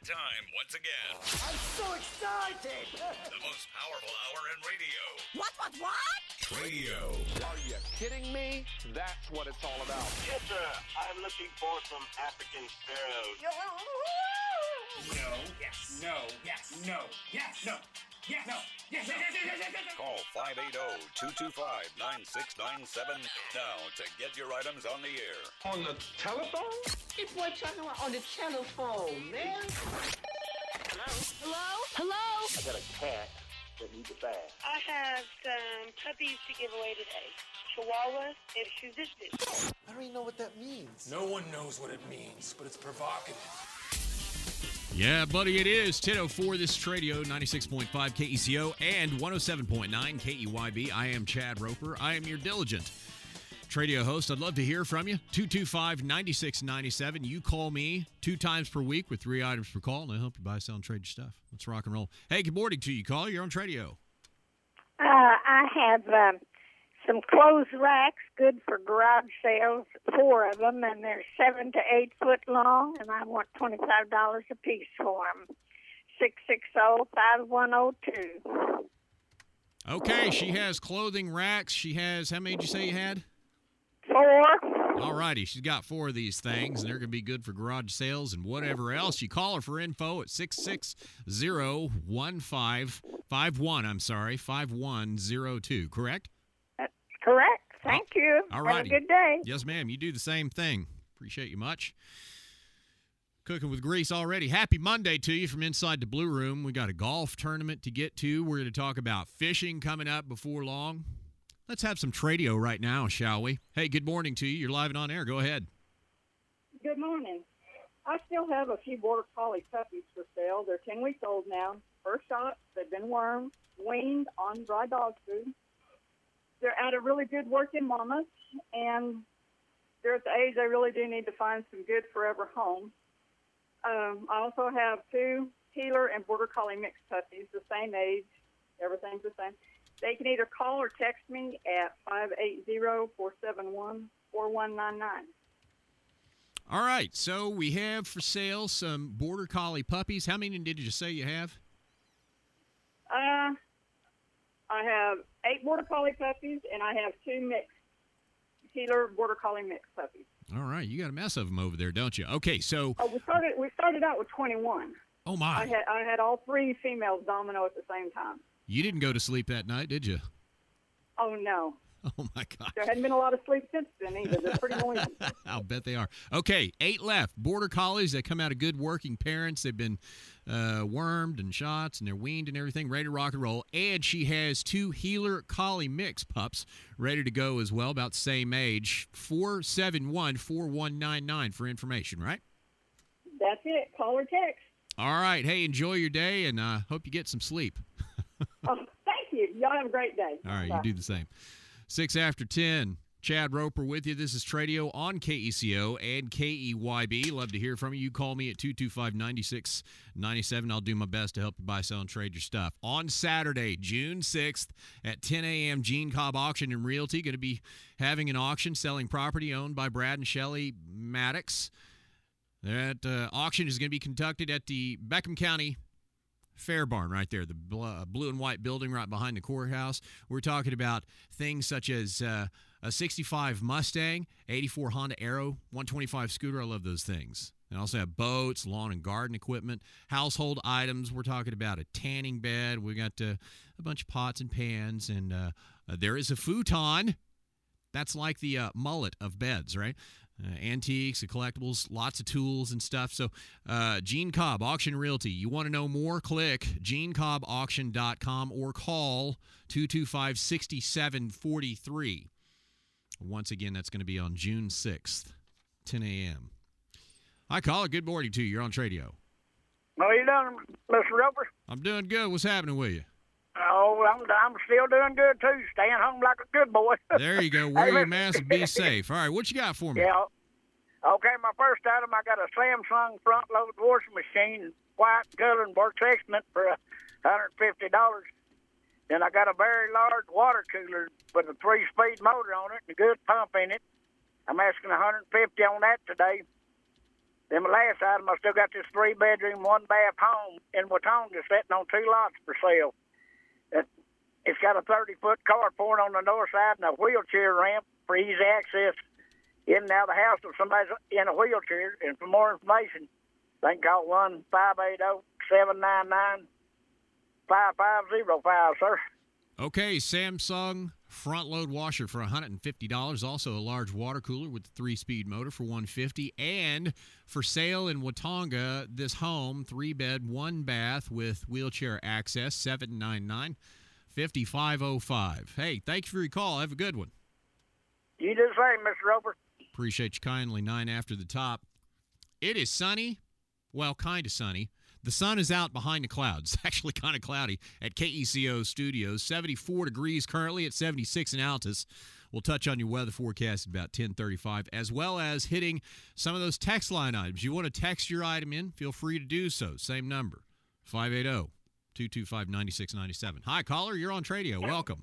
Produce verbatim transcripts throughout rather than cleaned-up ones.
time once again. I'm so excited! The most powerful hour in radio. What, what, what? Radio. Are you kidding me? That's what it's all about. Yes, sir. I'm looking for some African sparrows. No, yes, no, yes, no, yes, no, yes, no, yes, yes, yes, yes, yes, yes. Call five eight zero, two two five, nine six nine seven now to get your items on the air. On the telephone? This boy talking about on the telephone, man. Hello? Hello? I got a cat that needs a bath. I have some puppies to give away today. Chihuahua and Shih Tzu. I don't even know what that means. No one knows what it means, but it's provocative. Yeah, buddy, it is ten oh four. This is Radio ninety-six point five K E C O and one oh seven point nine K E Y B. I am Chad Roper. I am your diligent Tradio host. I'd love to hear from you. two two five, nine six nine seven. You call me two times per week with three items per call, and I help you buy, sell, and trade your stuff. Let's rock and roll. Hey, good morning to you, caller. You're on Tradio. Uh, I have um, some clothes racks, good for garage sales, four of them, and they're seven to eight foot long, and I want twenty-five dollars a piece for them. six six zero, five one zero two. Okay, she has clothing racks. She has, how many did you say you had? Four. All righty, she's got four of these things, and they're going to be good for garage sales and whatever else. You call her for info at six six zero, one five five one, I'm sorry, five one zero two, correct? That's correct. Thank Oh, you. all Have righty. a good day. Yes, ma'am. You do the same thing. Appreciate you much. Cooking with grease already. Happy Monday to you from inside the Blue Room. We got a golf tournament to get to. We're going to talk about fishing coming up before long. Let's have some Tradio right now, shall we? Hey, good morning to you. You're live and on air. Go ahead. Good morning. I still have a few Border Collie puppies for sale. They're ten weeks old now. First shots. They've been wormed, weaned on dry dog food. They're at a really good working mamas, and they're at the age they really do need to find some good forever home. Um, I also have two Heeler and Border Collie mixed puppies, the same age. Everything's the same. They can either call or text me at five eight zero, four seven one, four one nine nine. All right, so we have for sale some Border Collie puppies. How many did you say you have? Uh, I have eight Border Collie puppies, and I have two mixed Heeler Border Collie mixed puppies. All right, you got a mess of them over there, don't you? Okay, so. Oh, we started. We started out with twenty-one. Oh my! I had I had all three females domino at the same time. You didn't go to sleep that night, did you? Oh no! Oh my God! There hadn't been a lot of sleep since then either. They're pretty noisy. I'll bet they are. Okay, eight left. Border Collies. They come out of good working parents. They've been uh, wormed and shots, and they're weaned and everything, ready to rock and roll. And she has two Heeler Collie mix pups ready to go as well, about the same age. four seven one, four one nine nine for information, right? That's it. Call or text. All right. Hey, enjoy your day, and uh, hope you get some sleep. Oh, thank you. Y'all have a great day. All right, Bye. you do the same. Six after ten. Chad Roper with you. This is Tradio on K E C O and K E Y B. Love to hear from you. You call me at two two five, nine six nine seven. I'll do my best to help you buy, sell, and trade your stuff. On Saturday, June sixth at ten a.m., Gene Cobb Auction and Realty going to be having an auction selling property owned by Brad and Shelley Maddox. That uh, auction is going to be conducted at the Beckham County Fair Barn right there, the blue and white building right behind the courthouse. We're talking about things such as uh, a sixty-five Mustang, eighty-four Honda Aero, one twenty-five scooter. I love those things. And also have boats, lawn and garden equipment, household items. We're talking about a tanning bed. We got uh, a bunch of pots and pans, and uh, uh, there is a futon. That's like the uh, mullet of beds, right? Uh, antiques and collectibles, lots of tools and stuff. So uh, Gene Cobb, Auction Realty. You want to know more? Click gene cobb auction dot com or call two two five, six seven four three. Once again, that's going to be on June sixth, ten a.m. Hi, caller. Good morning to you. You're on Tradio. How you doing, Mister Roper? I'm doing good. What's happening with you? Oh, I'm, I'm still doing good, too. Staying home like a good boy. There you go. Wear your mask and be safe. All right, what you got for me? Yeah. Okay, my first item, I got a Samsung front-load washing machine, white color and works excellent for one hundred fifty dollars. Then I got a very large water cooler with a three-speed motor on it and a good pump in it. I'm asking one hundred fifty dollars on that today. Then my last item, I still got this three-bedroom, one-bath home in Watonga sitting on two lots for sale. It, it's got a thirty-foot carport on the north side and a wheelchair ramp for easy access in and out of the house if somebody's in a wheelchair. And for more information, they can call one five eight zero, seven nine nine, five five zero five, sir. Okay, Samsung front-load washer for one hundred fifty dollars. Also a large water cooler with a three-speed motor for one hundred fifty dollars. And for sale in Watonga, this home, three-bed, one-bath with wheelchair access, seven nine nine, five five zero five. Hey, thank you for your call. Have a good one. You do the same, Mister Roper. Appreciate you kindly. Nine after the top. It is sunny. Well, kind of sunny. The sun is out behind the clouds. It's actually kind of cloudy at K E C O Studios. seventy-four degrees currently at seventy-six in Altus. We'll touch on your weather forecast at about ten thirty-five, as well as hitting some of those text line items. You want to text your item in, feel free to do so. Same number, five eight zero, two two five, nine six nine seven. Hi, caller. You're on Tradio. Welcome.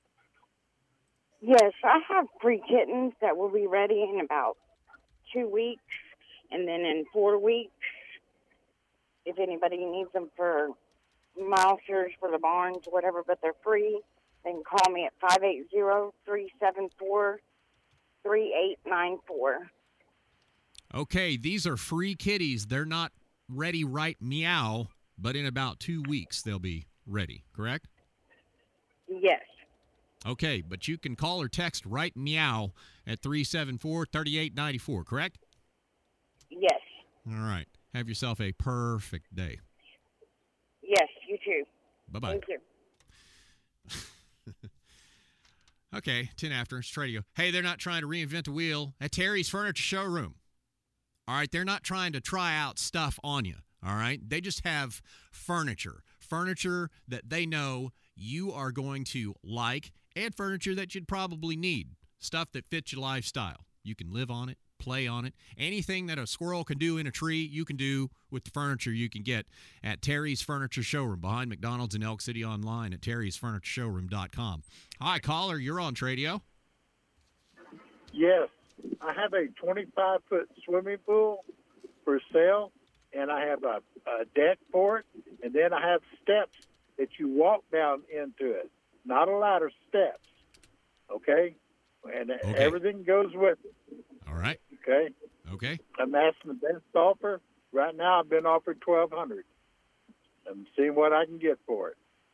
Yes, I have three kittens that will be ready in about two weeks, and then in four weeks, if anybody needs them for mousers, for the barns, whatever, but they're free, they can call me at five eight zero, three seven four, three eight nine four. Okay, these are free kitties. They're not ready right meow, but in about two weeks they'll be ready, correct? Yes. Okay, but you can call or text right meow at three seven four, three eight nine four, correct? Yes. All right. Have yourself a perfect day. Yes, you too. Bye-bye. Thank you. Okay, ten after. It's Tradio. Hey, they're not trying to reinvent the wheel at Terry's Furniture Showroom. All right, they're not trying to try out stuff on you. All right, they just have furniture. Furniture that they know you are going to like and furniture that you'd probably need. Stuff that fits your lifestyle. You can live on it, play on it. Anything that a squirrel can do in a tree, you can do with the furniture you can get at Terry's Furniture Showroom behind McDonald's in Elk City, online at terrys furniture showroom dot com. Hi, caller. You're on Tradio. Yes. I have a twenty-five foot swimming pool for sale, and I have a, a deck for it, and then I have steps that you walk down into it. Not a ladder, steps. Okay? And okay. everything goes with it. All right. Okay? Okay. I'm asking the best offer. Right now I've been offered twelve hundred dollars. I'm seeing what I can get for it.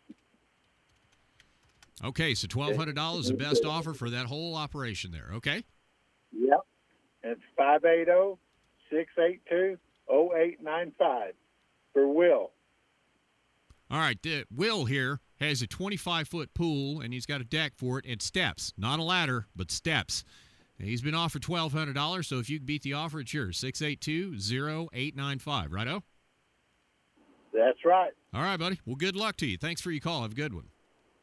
Okay, so twelve hundred dollars is the best offer for that whole operation there, okay? Yep. It's five eight zero, six eight two, zero eight nine five for Will. All right, uh, Will here has a twenty-five foot pool, and he's got a deck for it and steps. Not a ladder, but steps. And he's been offered twelve hundred dollars, so if you can beat the offer, it's yours. six eight two, zero eight nine five, righto? That's right. All right, buddy. Well, good luck to you. Thanks for your call. Have a good one.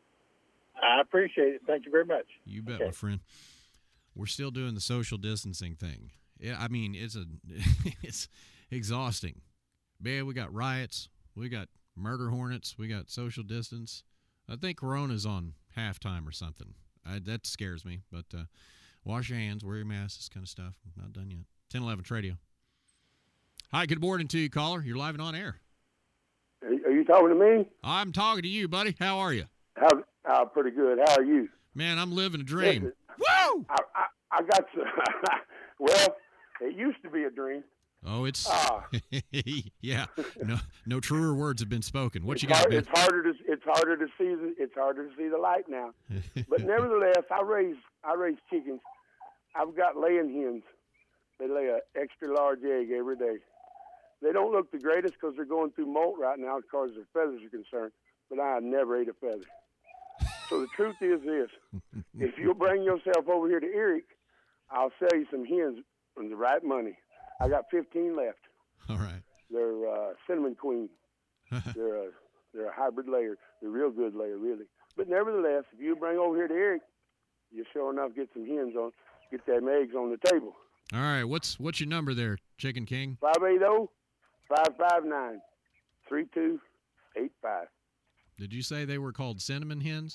I appreciate it. Thank you very much. You bet, okay. my friend. We're still doing the social distancing thing. Yeah, I mean, it's a it's exhausting. Man, we got riots. We got murder hornets. We got social distance. I think Corona's on halftime or something. I, that scares me. But uh, wash your hands, wear your mask, this kind of stuff. Not done yet. ten eleven Tradio. Hi, good morning to you, caller. You're live and on air. Are you talking to me? I'm talking to you, buddy. How are you? How, uh, pretty good. How are you? Man, I'm living a dream. Listen, Woo! I, I, I got some. Well, it used to be a dream. Oh, it's uh, yeah. No, no truer words have been spoken. What it's you got, hard, man? It's harder to it's harder to see the it's harder to see the light now. But nevertheless, I raise I raise chickens. I've got laying hens. They lay an extra large egg every day. They don't look the greatest because they're going through molt right now as far as their feathers are concerned. But I never ate a feather. So the truth is this: if you'll bring yourself over here to Eric, I'll sell you some hens for the right money. I got fifteen left. All right. They're uh, cinnamon queen. they're a they're a hybrid layer. They're a real good layer, really. But nevertheless, if you bring over here to Eric, you sure enough get some hens on, get them eggs on the table. All right. What's what's your number there, Chicken King? Five eight zero, five five nine, three two eight five. Did you say they were called cinnamon hens?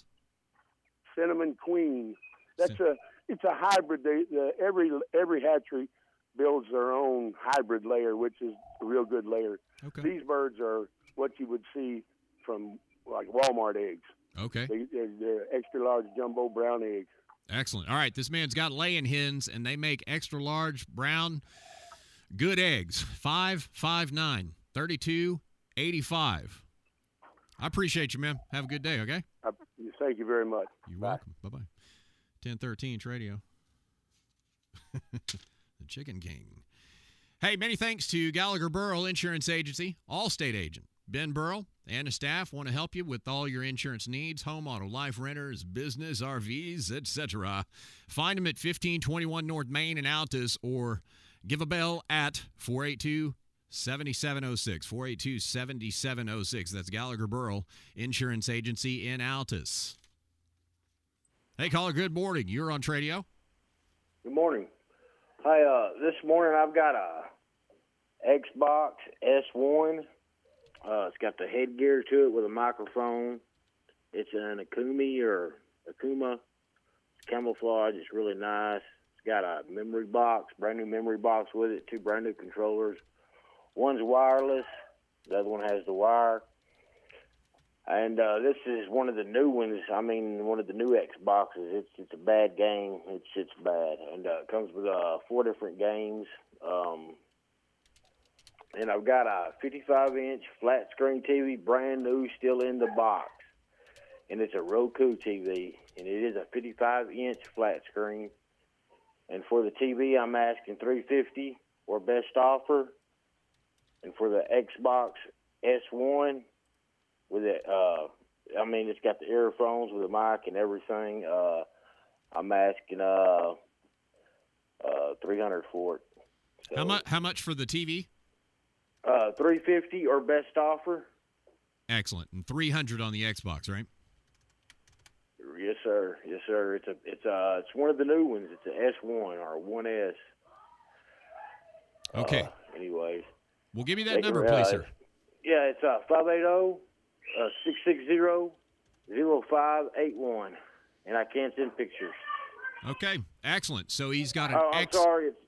Cinnamon queen. That's Cin- a it's a hybrid. They, the, every every hatchery builds their own hybrid layer, which is a real good layer. Okay. These birds are what you would see from like Walmart eggs. Okay. They, they're, they're extra large jumbo brown eggs. Excellent. All right, this man's got laying hens, and they make extra large brown good eggs. Five five nine thirty two eighty five. I appreciate you, man. Have a good day. Okay. I, thank you very much. You're Bye. welcome. Bye bye. Ten thirteen Radio. The Chicken King. Hey, many thanks to Gallagher Burrell Insurance Agency, Allstate agent Ben Burrell and his staff want to help you with all your insurance needs, home, auto, life, renters, business, R Vs, et cetera. Find them at fifteen twenty-one North Main in Altus or give a bell at four eight two, seven seven zero six, four eight two, seven seven zero six. That's Gallagher Burrell Insurance Agency in Altus. Hey, caller, good morning. You're on Tradio. Good morning. Hi, uh, this morning I've got a Xbox S one. Uh, it's got the headgear to it with a microphone. It's an Akumi or Akuma. It's camouflage. It's really nice. It's got a memory box, brand new memory box with it, two brand new controllers. One's wireless. The other one has the wire. And uh, this is one of the new ones. I mean, one of the new Xboxes. It's it's a bad game. It's it's bad, and uh, it comes with uh, four different games. Um, and I've got a fifty-five inch flat screen T V, brand new, still in the box, and it's a Roku T V, and it is a fifty-five inch flat screen. And for the T V, I'm asking three hundred fifty dollars or best offer, and for the Xbox S one. With it, uh, I mean, it's got the earphones with the mic and everything. Uh, I'm asking uh, uh, three hundred for it. So, How much? How much for the T V? Uh, three fifty or best offer. Excellent, and three hundred on the Xbox, right? Yes, sir. Yes, sir. It's a, it's a, it's one of the new ones. It's an S one or a one S. Okay. Uh, anyways, well, give me that Take number, it, uh, please, sir. Yeah, it's uh five eight zero. Uh, six six zero, zero five eight one, and I can't send pictures. Okay, excellent. So he's got an Oh, I'm X. sorry. It's,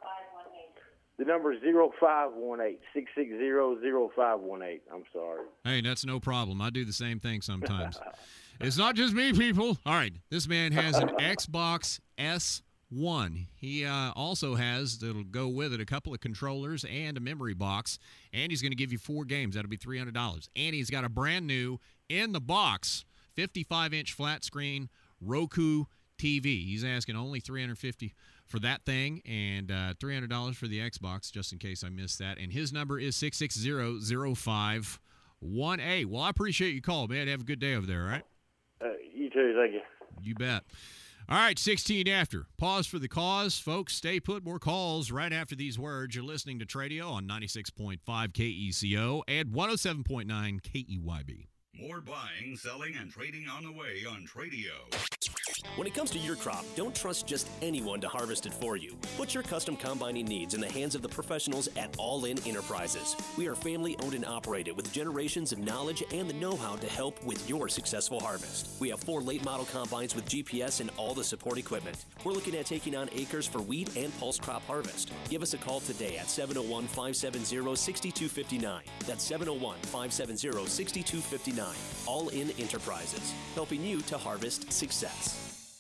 the number is zero five one eight, six six zero, zero five one eight. I'm sorry. Hey, that's no problem. I do the same thing sometimes. It's not just me, people. All right, this man has an Xbox S one. He uh, also has, that'll go with it, a couple of controllers and a memory box, and he's going to give you four games. That'll be three hundred dollars. And he's got a brand new, in the box, fifty-five inch flat screen Roku T V. He's asking only three hundred fifty dollars for that thing and uh, three hundred dollars for the Xbox, just in case I missed that. And his number is six six zero, zero five one eight. Well, I appreciate you call, man. Have a good day over there, all right? Uh, you too. Thank you. You bet. All right, sixteen after. Pause for the cause. Folks, stay put. More calls right after these words. You're listening to Tradio on ninety-six point five K E C O and one oh seven point nine K E Y B. More buying, selling, and trading on the way on Tradio. When it comes to your crop, don't trust just anyone to harvest it for you. Put your custom combining needs in the hands of the professionals at All In Enterprises. We are family owned and operated with generations of knowledge and the know-how to help with your successful harvest. We have four late model combines with G P S and all the support equipment. We're looking at taking on acres for wheat and pulse crop harvest. Give us a call today at seven oh one, five seven zero, six two five nine. That's seven oh one, five seven zero, six two five nine. All In Enterprises, helping you to harvest success.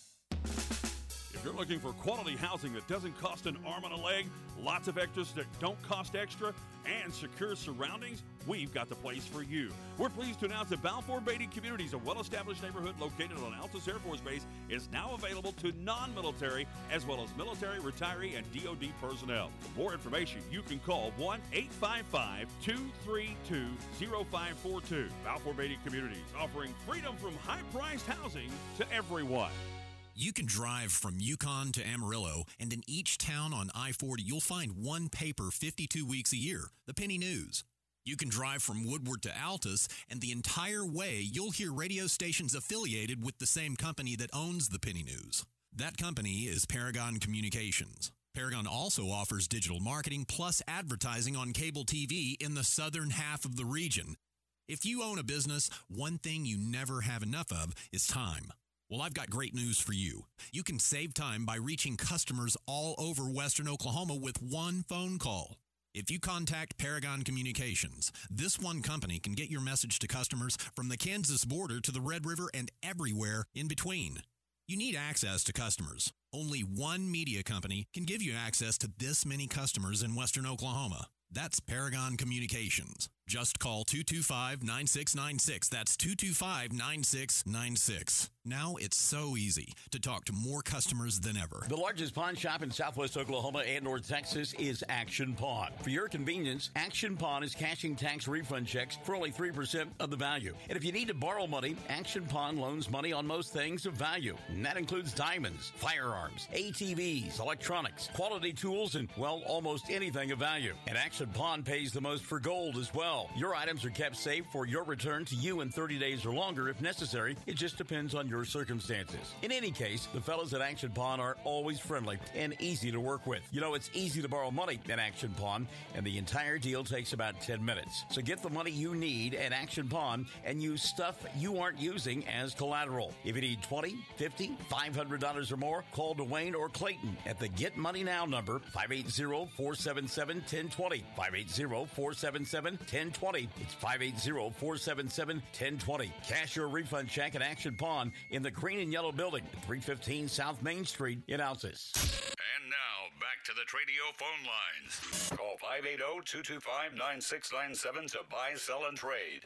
If you're looking for quality housing that doesn't cost an arm and a leg, lots of extras that don't cost extra, and secure surroundings, we've got the place for you. We're pleased to announce that Balfour Beatty Communities, a well-established neighborhood located on Altus Air Force Base, is now available to non-military as well as military, retiree, and D O D personnel. For more information, you can call one eight five five, two three two, zero five four two. Balfour Beatty Communities, offering freedom from high-priced housing to everyone. You can drive from Yukon to Amarillo, and in each town on I forty, you'll find one paper fifty-two weeks a year, the Penny News. You can drive from Woodward to Altus, and the entire way, you'll hear radio stations affiliated with the same company that owns the Penny News. That company is Paragon Communications. Paragon also offers digital marketing plus advertising on cable T V in the southern half of the region. If you own a business, one thing you never have enough of is time. Well, I've got great news for you. You can save time by reaching customers all over Western Oklahoma with one phone call. If you contact Paragon Communications, this one company can get your message to customers from the Kansas border to the Red River and everywhere in between. You need access to customers. Only one media company can give you access to this many customers in Western Oklahoma. That's Paragon Communications. Just call two two five, nine six nine six. That's two two five, nine six nine six. Now it's so easy to talk to more customers than ever. The largest pawn shop in southwest Oklahoma and North Texas is Action Pawn. For your convenience, Action Pawn is cashing tax refund checks for only three percent of the value. And if you need to borrow money, Action Pawn loans money on most things of value. And that includes diamonds, firearms, A T Vs, electronics, quality tools, and, well, almost anything of value. And Action Pawn pays the most for gold as well. Your items are kept safe for your return to you in thirty days or longer if necessary. It just depends on your circumstances. In any case, the fellows at Action Pawn are always friendly and easy to work with. You know, it's easy to borrow money at Action Pawn, and the entire deal takes about ten minutes. So get the money you need at Action Pawn and use stuff you aren't using as collateral. If you need twenty dollars, fifty dollars, five hundred dollars or more, call Dwayne or Clayton at the Get Money Now number, five eight zero, four seven seven, one zero two zero, five eight zero, four seven seven, one zero two zero. It's five eight zero, four seven seven, one zero two zero. Cash your refund check at Action Pawn in the green and yellow building at three fifteen South Main Street in Altus. And now, back to the Tradio phone lines. Call five eight zero, two two five, nine six nine seven to buy, sell, and trade.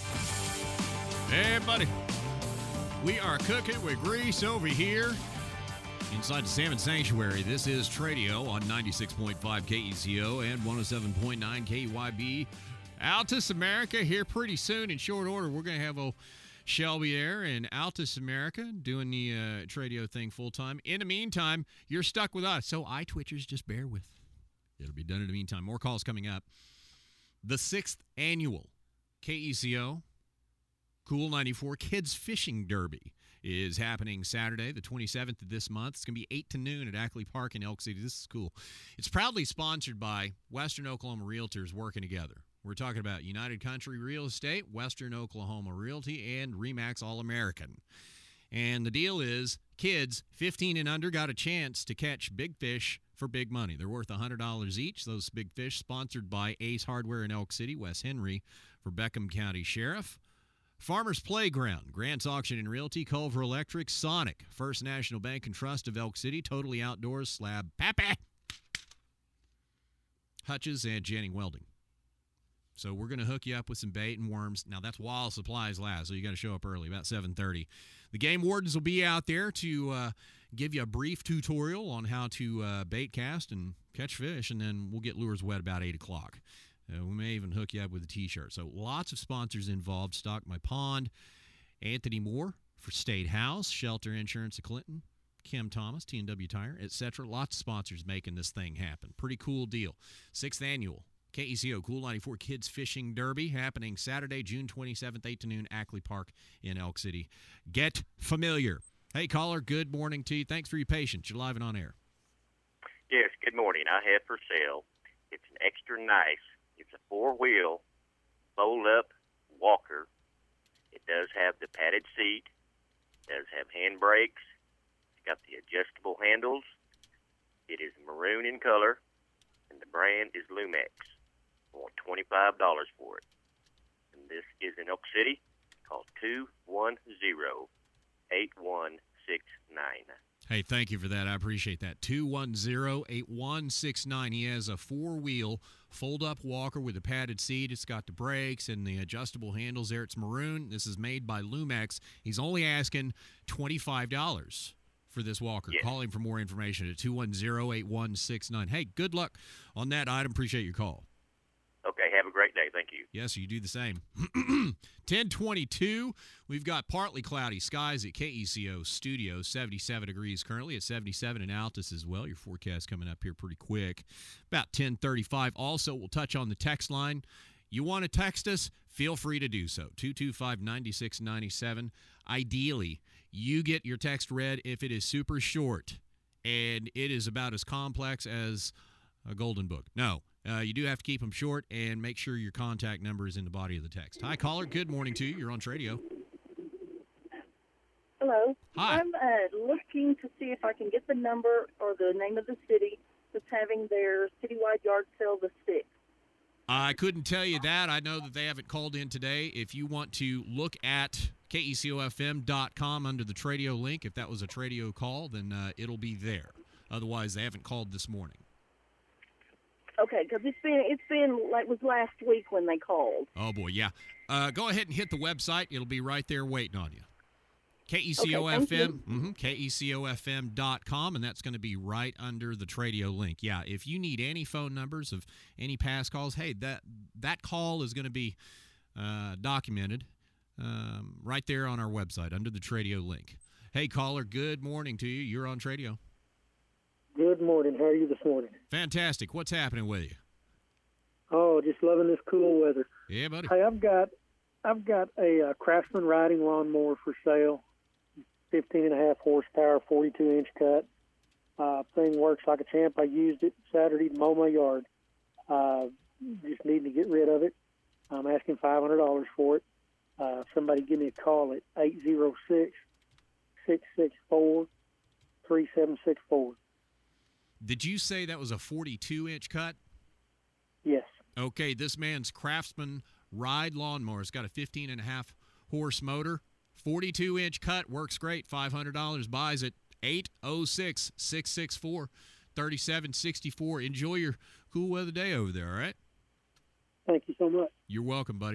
Hey, buddy. We are cooking with grease over here inside the Salmon Sanctuary. This is Tradio on ninety-six point five K E C O and one oh seven point nine K Y B. Altus America here pretty soon. In short order, we're going to have old Shelby there in Altus America doing the uh, Tradio thing full time. In the meantime, you're stuck with us. So, iTwitchers, just bear with. It'll be done in the meantime. More calls coming up. The sixth annual K E C O Cool ninety-four Kids Fishing Derby is happening Saturday, the twenty-seventh of this month. It's going to be eight to noon at Ackley Park in Elk City. This is cool. It's proudly sponsored by Western Oklahoma Realtors working together. We're talking about United Country Real Estate, Western Oklahoma Realty, and RE/MAX All-American. And the deal is kids fifteen and under got a chance to catch big fish for big money. They're worth one hundred dollars each. Those big fish sponsored by Ace Hardware in Elk City, Wes Henry for Beckham County Sheriff. Farmers Playground, Grants Auction and Realty, Culver Electric, Sonic, First National Bank and Trust of Elk City, Totally Outdoors, Slab, Pappy, Hutches, and Janning Welding. So we're going to hook you up with some bait and worms. Now, that's while supplies last, so you got to show up early, about seven thirty. The game wardens will be out there to uh, give you a brief tutorial on how to uh, bait cast and catch fish, and then we'll get lures wet about eight o'clock. Uh, we may even hook you up with a T-shirt. So lots of sponsors involved. Stock My Pond, Anthony Moore for State House, Shelter Insurance of Clinton, Kim Thomas, T and W Tire, et cetera. Lots of sponsors making this thing happen. Pretty cool deal. Sixth annual K E C O Cool ninety-four Kids Fishing Derby happening Saturday, June twenty-seventh, eight to noon, Ackley Park in Elk City. Get familiar. Hey, caller, good morning to you. Thanks for your patience. You're live and on air. Yes, good morning. I have for sale. It's an extra nice. It's a four-wheel, fold-up walker. It does have the padded seat. It does have hand brakes. It's got the adjustable handles. It is maroon in color, and the brand is Lumex. I want twenty-five dollars for it. And this is in Elk City. Call two one zero, eight one six nine. Hey, thank you for that. I appreciate that. two one zero, eight one six nine. He has a four-wheel fold-up walker with a padded seat. It's got the brakes and the adjustable handles there. It's maroon. This is made by Lumex. He's only asking twenty-five dollars for this walker. Yes. Call him for more information at two one zero, eight one six nine. Hey, good luck on that item. Appreciate your call. Okay, have a great day. Thank you. Yes, you do the same. ten twenty-two, we've got partly cloudy skies at K E C O Studios, seventy-seven degrees currently, at seventy-seven in Altus as well. Your forecast coming up here pretty quick. About ten thirty-five. Also, we'll touch on the text line. You want to text us? Feel free to do so. two two five, nine six nine seven. Ideally, you get your text read if it is super short and it is about as complex as a golden book. No. Uh, you do have to keep them short and make sure your contact number is in the body of the text. Hi, caller. Good morning to you. You're on Tradio. Hello. Hello. Hi. I'm uh, looking to see if I can get the number or the name of the city that's having their citywide yard sale the sixth. I couldn't tell you that. I know that they haven't called in today. If you want to look at K E C O F M dot com under the Tradio link, if that was a Tradio call, then uh, it'll be there. Otherwise, they haven't called this morning. Okay, because it's been it's been like it was last week when they called. Oh, boy, yeah. Uh, go ahead and hit the website. It'll be right there waiting on you. K E C O F M, Okay, mm-hmm, K E C O F M dot com, and that's going to be right under the Tradio link. Yeah, if you need any phone numbers of any past calls, hey, that that call is going to be uh, documented um, right there on our website under the Tradio link. Hey, caller, good morning to you. You're on Tradio. Good morning. How are you this morning? Fantastic. What's happening with you? Oh, just loving this cool weather. Yeah, buddy. Hey, I've got I've got a uh, Craftsman riding lawnmower for sale. fifteen and a half horsepower, forty-two inch cut. Uh, thing works like a champ. I used it Saturday to mow my yard. Uh, just need to get rid of it. I'm asking five hundred dollars for it. Uh, somebody give me a call at eight zero six, six six four, three seven six four. Did you say that was a forty-two inch cut? Yes. Okay, this man's Craftsman ride lawnmower. It's got a fifteen and a half horse motor. forty-two inch cut, works great. five hundred dollars, buys it. eight oh six, six six four, three seven six four. Enjoy your cool weather day over there, all right? Thank you so much. You're welcome, buddy.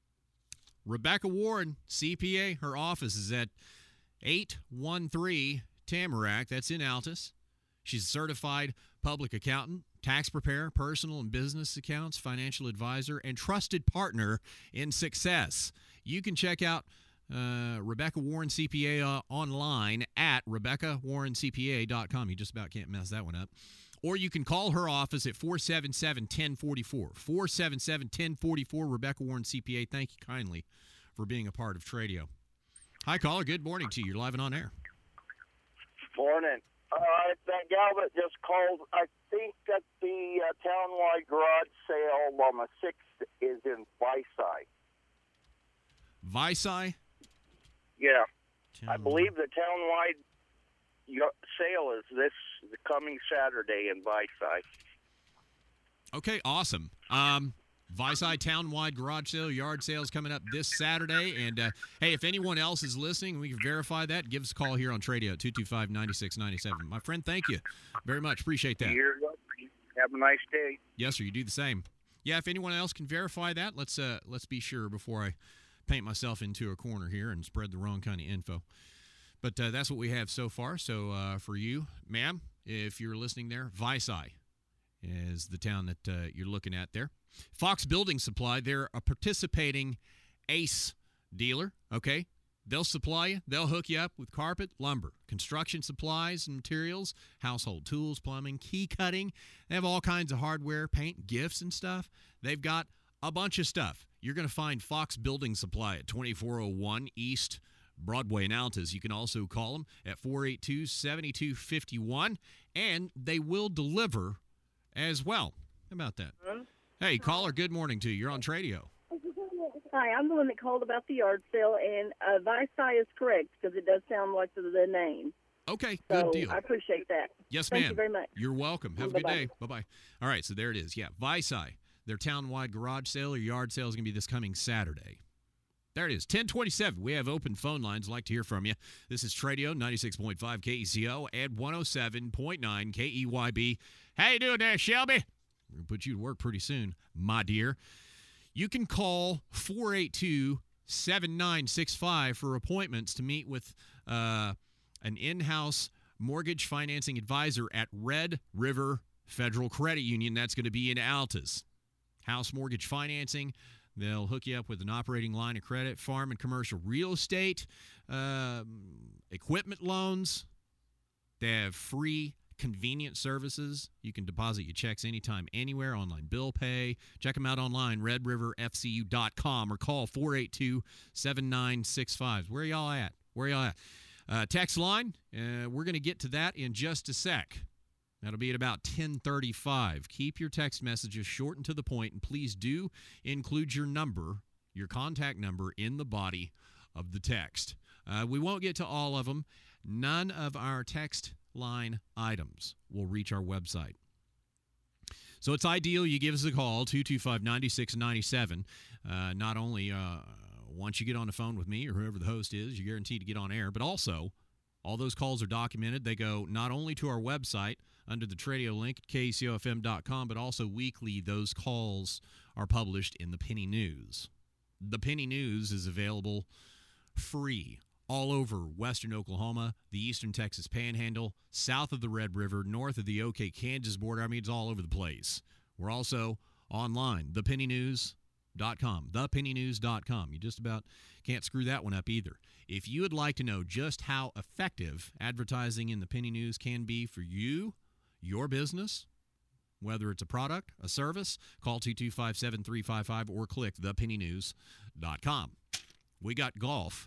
Rebecca Warren, C P A. Her office is at eight one three Tamarack. That's in Altus. She's a certified public accountant, tax preparer, personal and business accounts, financial advisor, and trusted partner in success. You can check out Uh, Rebecca Warren C P A uh, online at Rebecca Warren C P A dot com. You just about can't mess that one up. Or you can call her office at four seven seven, one oh four four. four seven seven, one oh four four, Rebecca Warren C P A. Thank you kindly for being a part of Tradio. Hi, caller. Good morning to you. You're live and on air. Morning. All right, that gal that just called, I think that the uh, townwide garage sale on the sixth is in Vicey. Vicey? Yeah. I believe the townwide y- sale is this the coming Saturday in Vicey. Okay, awesome. Um, Vicey townwide garage sale, yard sales coming up this Saturday. And, uh, hey, if anyone else is listening, we can verify that. Give us a call here on Tradio, two two five, nine six nine seven. My friend, thank you very much. Appreciate that. You're welcome. Have a nice day. Yes, sir. You do the same. Yeah, if anyone else can verify that, let's uh, let's be sure before I paint myself into a corner here and spread the wrong kind of info. But uh, that's what we have so far. So uh, for you, ma'am, if you're listening there, Vicey is the town that uh, you're looking at there. Fox Building Supply, they're a participating ACE dealer, okay? They'll supply you. They'll hook you up with carpet, lumber, construction supplies and materials, household tools, plumbing, key cutting. They have all kinds of hardware, paint, gifts and stuff. They've got a bunch of stuff. You're going to find Fox Building Supply at twenty-four oh one East Broadway in Altus. You can also call them at four eight two, seven two five one, and they will deliver as well. How about that? Hey, caller, good morning to you. You're on Tradio. Hi, I'm the one that called about the yard sale, and uh, Vicey is correct because it does sound like the, the name. Okay, good so deal. I appreciate that. Yes, Thank ma'am. you very much. You're welcome. Have a Bye-bye. good day. Bye-bye. All right, so there it is. Yeah, Vicey. Their town-wide garage sale or yard sale is going to be this coming Saturday. There it is, ten twenty-seven. We have open phone lines. I'd like to hear from you. This is Tradio, ninety-six point five K E C O and one oh seven point nine K E Y B. How you doing there, Shelby? We're going to put you to work pretty soon, my dear. You can call four eight two, seven nine six five for appointments to meet with uh, an in-house mortgage financing advisor at Red River Federal Credit Union. That's going to be in Altus. House mortgage financing. They'll hook you up with an operating line of credit, farm and commercial real estate, um, equipment loans. They have free convenient services. You can deposit your checks anytime, anywhere, online bill pay. Check them out online, red river f c u dot com, or call four eight two, seven nine six five. Where y'all at? Where y'all at? Uh, text line, uh, we're going to get to that in just a sec. That'll be at about ten thirty-five. Keep your text messages short and to the point, and please do include your number, your contact number, in the body of the text. Uh, we won't get to all of them. None of our text line items will reach our website. So it's ideal you give us a call, two two five, nine six nine seven. Uh, not only uh, once you get on the phone with me or whoever the host is, you're guaranteed to get on air, but also all those calls are documented. They go not only to our website under the Tradio link at K E C O F M dot com, but also weekly those calls are published in the Penny News. The Penny News is available free all over western Oklahoma, the eastern Texas Panhandle, south of the Red River, north of the OK Kansas border. I mean, it's all over the place. We're also online, the penny news dot com, the penny news dot com. You just about can't screw that one up either. If you would like to know just how effective advertising in the Penny News can be for you, your business, whether it's a product, a service, call two two five, seven three five five or click the penny news dot com. We got golf.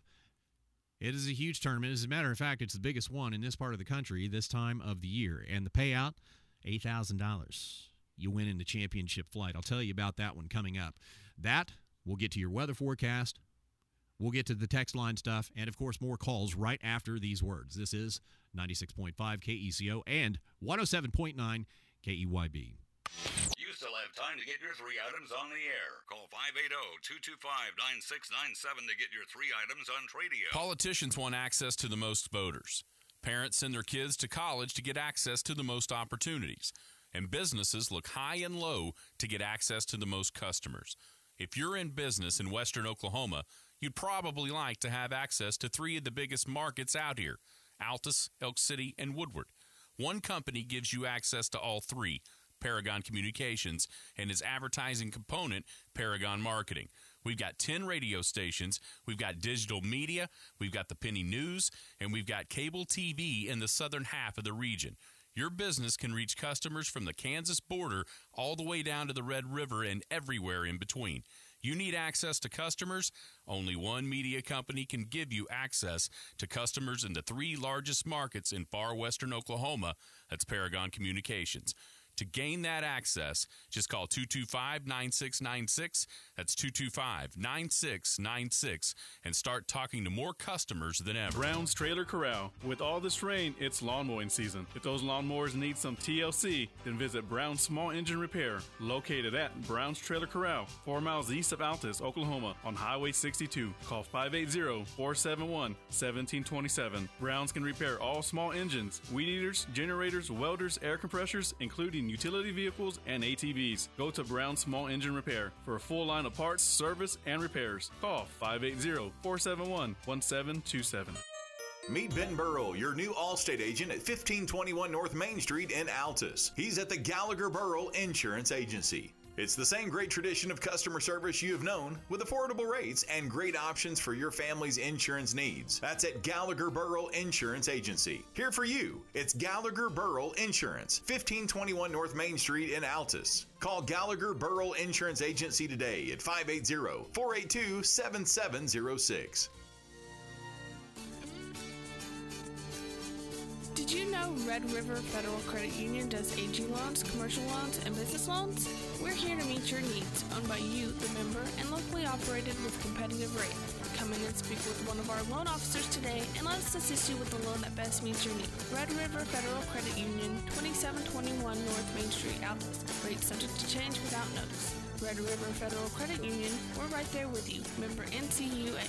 It is a huge tournament. As a matter of fact, it's the biggest one in this part of the country this time of the year. And the payout, eight thousand dollars. You win in the championship flight. I'll tell you about that one coming up. That, we'll get to your weather forecast. We'll get to the text line stuff. And, of course, more calls right after these words. This is ninety-six point five K E C O and one oh seven point nine K E Y B. You still have time to get your three items on the air. Call five eight zero, two two five, nine six nine seven to get your three items on Tradio. Politicians want access to the most voters. Parents send their kids to college to get access to the most opportunities. And businesses look high and low to get access to the most customers. If you're in business in western Oklahoma, you'd probably like to have access to three of the biggest markets out here, Altus, Elk City, and Woodward. One company gives you access to all three, Paragon Communications, and its advertising component, Paragon Marketing. We've got ten radio stations, we've got digital media, we've got the Penny News, and we've got cable T V in the southern half of the region. Your business can reach customers from the Kansas border all the way down to the Red River and everywhere in between. You need access to customers? Only one media company can give you access to customers in the three largest markets in far western Oklahoma. That's Paragon Communications. To gain that access, just call two two five, nine six nine six. That's two two five, nine six nine six and start talking to more customers than ever. Brown's Trailer Corral. With all this rain, it's lawn mowing season. If those lawnmowers need some T L C, then visit Brown's Small Engine Repair, located at Brown's Trailer Corral, four miles east of Altus, Oklahoma, on Highway sixty-two. Call five eight zero, four seven one, one seven two seven. Brown's can repair all small engines, weed eaters, generators, welders, air compressors, including utility vehicles and A T Vs. Go to Brown Small Engine Repair for a full line of parts, service, and repairs. Call five eight zero, four seven one, one seven two seven. Meet Ben Burrow, your new Allstate agent at fifteen twenty-one North Main Street in Altus. He's at the Gallagher Burrow Insurance Agency. It's the same great tradition of customer service you have known, with affordable rates and great options for your family's insurance needs. That's at Gallagher Burrow Insurance Agency. Here for you, it's Gallagher Burrow Insurance, fifteen twenty-one North Main Street in Altus. Call Gallagher Burrow Insurance Agency today at five eight zero, four eight two, seven seven zero six. Did you know Red River Federal Credit Union does A G loans, commercial loans, and business loans? We're here to meet your needs, owned by you, the member, and locally operated with competitive rates. Come in and speak with one of our loan officers today and let us assist you with the loan that best meets your needs. Red River Federal Credit Union, twenty-seven twenty-one North Main Street, Altus. Rates subject to change without notice. Red River Federal Credit Union, we're right there with you. Member N C U A.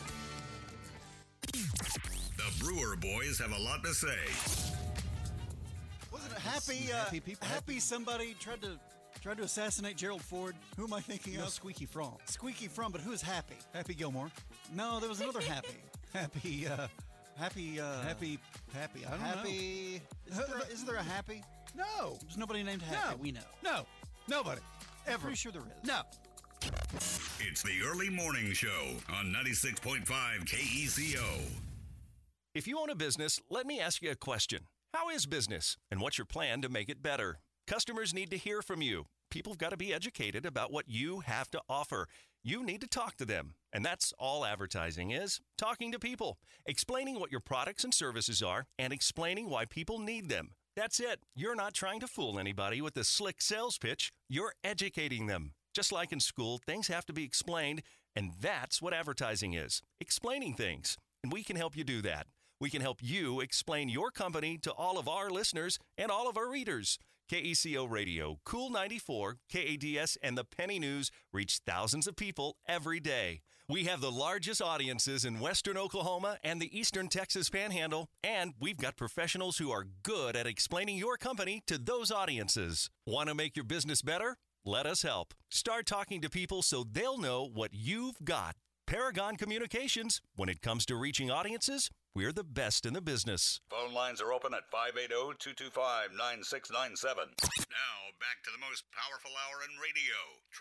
The Brewer boys have a lot to say. Wasn't it happy? Uh, happy people. Happy somebody tried to tried to assassinate Gerald Ford. Who am I thinking no, of? Squeaky Fromm. Squeaky Fromm, but who is Happy? Happy Gilmore. No, there was another Happy. Happy. Uh, happy. Uh, happy. Happy. I don't happy. know. Is there, isn't there a Happy? No. There's nobody named Happy. No. We know. No. Nobody. Ever. I'm pretty sure there is. No. It's the Early Morning Show on ninety-six point five K E C O. If you own a business, let me ask you a question. How is business, and what's your plan to make it better? Customers need to hear from you. People have got to be educated about what you have to offer. You need to talk to them. And that's all advertising is, talking to people, explaining what your products and services are, and explaining why people need them. That's it. You're not trying to fool anybody with a slick sales pitch. You're educating them. Just like in school, things have to be explained, and that's what advertising is, explaining things. and we can help you do that. We can help you explain your company to all of our listeners and all of our readers. K E C O Radio, Cool ninety-four, K A D S, and the Penny News reach thousands of people every day. We have the largest audiences in western Oklahoma and the eastern Texas Panhandle, and we've got professionals who are good at explaining your company to those audiences. Want to make your business better? Let us help. Start talking to people so they'll know what you've got. Paragon Communications, when it comes to reaching audiences, we're the best in the business. Phone lines are open at five eight zero, two two five, nine six nine seven. Now, back to the most powerful hour in radio,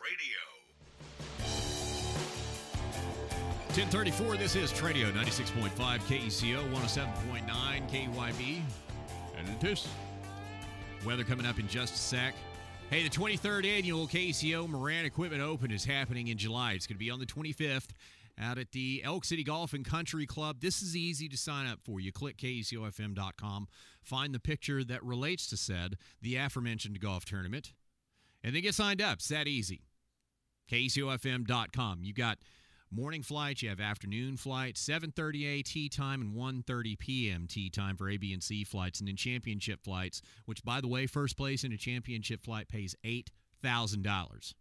Tradio. ten thirty-four, this is Tradio, ninety-six point five K E C O, one oh seven point nine K Y B. And this weather coming up in just a sec. Hey, the twenty-third annual K E C O Moran Equipment Open is happening in July. It's going to be on the twenty-fifth out at the Elk City Golf and Country Club. This is easy to sign up for. You click K E C O F M dot com, find the picture that relates to said, the aforementioned golf tournament, and then get signed up. It's that easy. K E C O F M dot com. You got morning flights, you have afternoon flights, seven thirty a tee time and one thirty p.m. tee time for A, B, and C flights, and then championship flights, which, by the way, first place in a championship flight pays eight thousand dollars.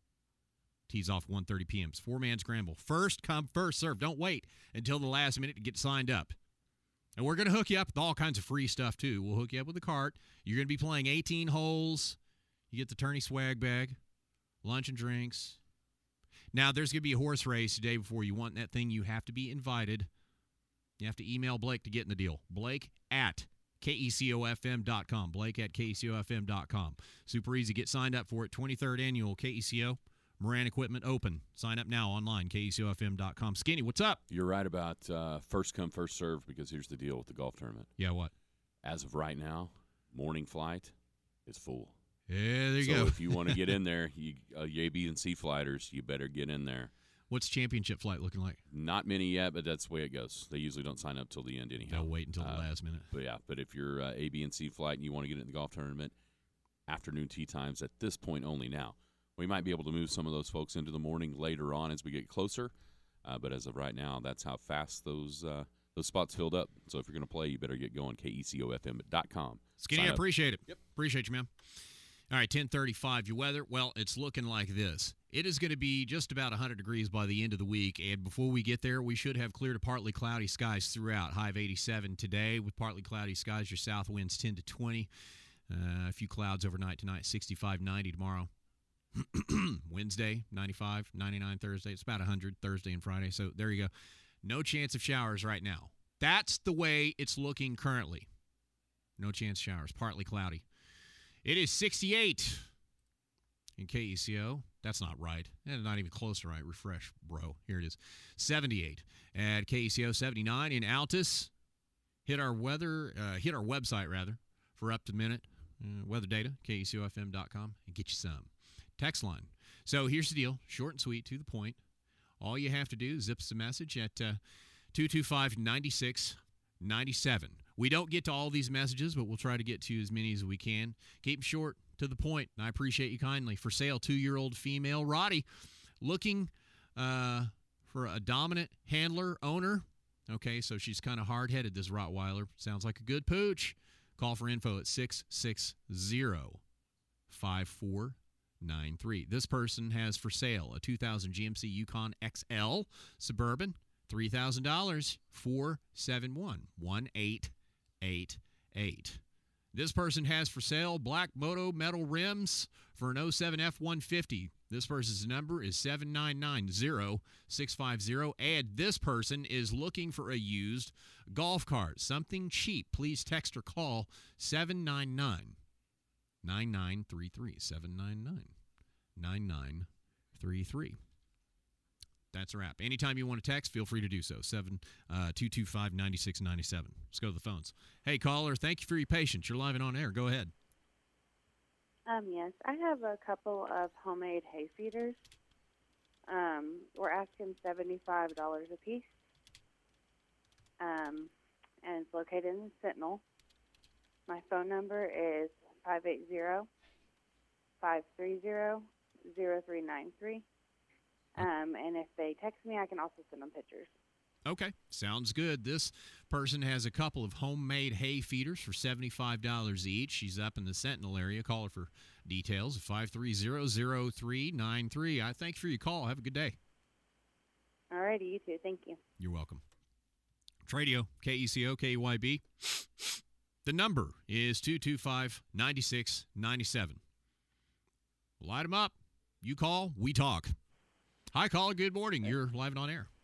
Tees off one thirty p.m. It's four-man scramble. First come, first serve. Don't wait until the last minute to get signed up. And we're going to hook you up with all kinds of free stuff, too. We'll hook you up with a cart. You're going to be playing eighteen holes. You get the tourney swag bag, lunch and drinks. Now, there's going to be a horse race the day before you want that thing. You have to be invited. You have to email Blake to get in the deal. Blake at K E C O F M dot com. Blake at K E C O F M dot com. Super easy. Get signed up for it. twenty-third annual K E C O Moran Equipment Open. Sign up now online, K E C O F M dot com. Skinny, what's up? You're right about uh, first come, first serve, because here's the deal with the golf tournament. Yeah, what? As of right now, morning flight is full. Yeah, there you so go. So if you want to get in there, you, uh, you A, B, and C flighters, you better get in there. What's championship flight looking like? Not many yet, but that's the way it goes. They usually don't sign up till the end anyhow. They'll wait until the uh, last minute. But yeah, but if you're uh, A, B, and C flight and you want to get in the golf tournament, afternoon tee times at this point only now. We might be able to move some of those folks into the morning later on as we get closer, uh, but as of right now, that's how fast those uh, those spots filled up. So if you're going to play, you better get going, K E C O F M dot com. Skinny, I appreciate it. Yep. Appreciate you, man. All right, ten thirty-five, your weather, well, it's looking like this. It is going to be just about one hundred degrees by the end of the week, and before we get there, we should have clear to partly cloudy skies throughout. High of eighty-seven today with partly cloudy skies. Your south winds ten to twenty. Uh, a few clouds overnight tonight, sixty-five, ninety tomorrow. Wednesday, ninety-five, ninety-nine Thursday. It's about one hundred Thursday and Friday. So there you go. No chance of showers right now. That's the way it's looking currently. No chance of showers. Partly cloudy. It is sixty-eight in K E C O. That's not right. And not even close to right. Refresh, bro. Here it is. seventy-eight at K E C O. seventy-nine in Altus. Hit our weather, uh, hit our website, rather, for up-to-minute uh, weather data, K E C O F M dot com, and get you some. Text line. So here's the deal. Short and sweet, to the point. All you have to do is zip us a message at uh, two two five, nine six nine seven. We don't get to all these messages, but we'll try to get to as many as we can. Keep them short, to the point, and I appreciate you kindly. For sale, two-year-old female, Roddy, looking uh, for a dominant handler, owner. Okay, so she's kind of hard-headed, this Rottweiler. Sounds like a good pooch. Call for info at six six zero, five four nine three. This person has for sale a two thousand G M C Yukon X L Suburban, three thousand dollars, four seven one, one eight eight eight. This person has for sale black Moto metal rims for an oh seven F one fifty. This person's number is seven nine nine zero six five zero. And this person is looking for a used golf cart, something cheap. Please text or call seven nine nine nine nine three three. seven nine nine nine nine three three. That's a wrap. Anytime you want to text, feel free to do so. seven two two five, nine six nine seven. Let's go to the phones. Hey, caller, thank you for your patience. You're live and on air. Go ahead. Um, yes, I have a couple of homemade hay feeders. Um, we're asking seventy-five dollars a piece. Um, and it's located in Sentinel. My phone number is five eight zero, five three zero, zero three nine three. Um, and if they text me, I can also send them pictures. Okay, sounds good. This person has a couple of homemade hay feeders for seventy-five dollars each. She's up in the Sentinel area. Call her for details at five three zero, zero three nine three. I thank you for your call. Have a good day. All righty, you too. Thank you. You're welcome. Tradio, K E C O, K E Y B. The number is two two five, nine six nine seven. Light them up. You call, we talk. Hi, caller. Good morning. You're live and on air.